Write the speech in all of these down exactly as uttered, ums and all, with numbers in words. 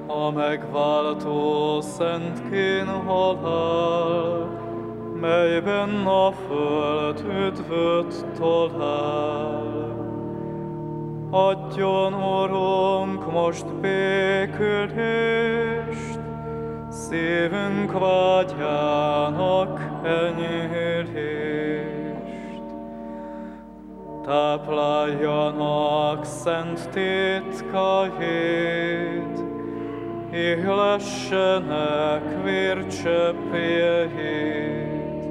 A megváltó szent kén halál, melyben a föld üdvöt talál. Adjon, Urunk, most békülést, szívünk vágyának enyhülést. Tápláljanak szent titkait, ihlessenek vércseppjeit.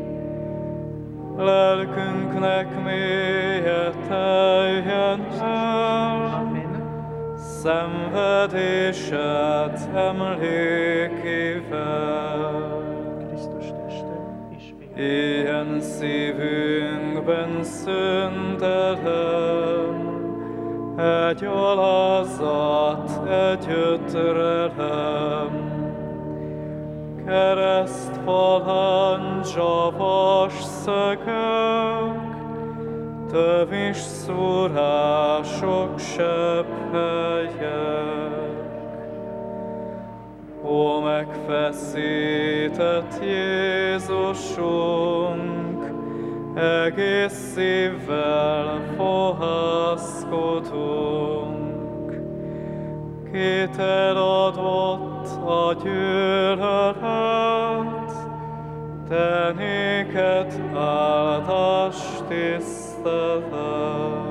Lelkünknek mélye teljen el, szenvedésed emlékével. Krisztus teste és vére. Éljen szívünkben szüntelem, egy alázat, egy ötrelem. Keresztfalán csavas szögök, tövis szúrások sepphelyek. Ó, megfeszített Jézusunk, egész szívvel fohászkodunk. Kit eladott a gyűlölet, te néked áldás tisztelet.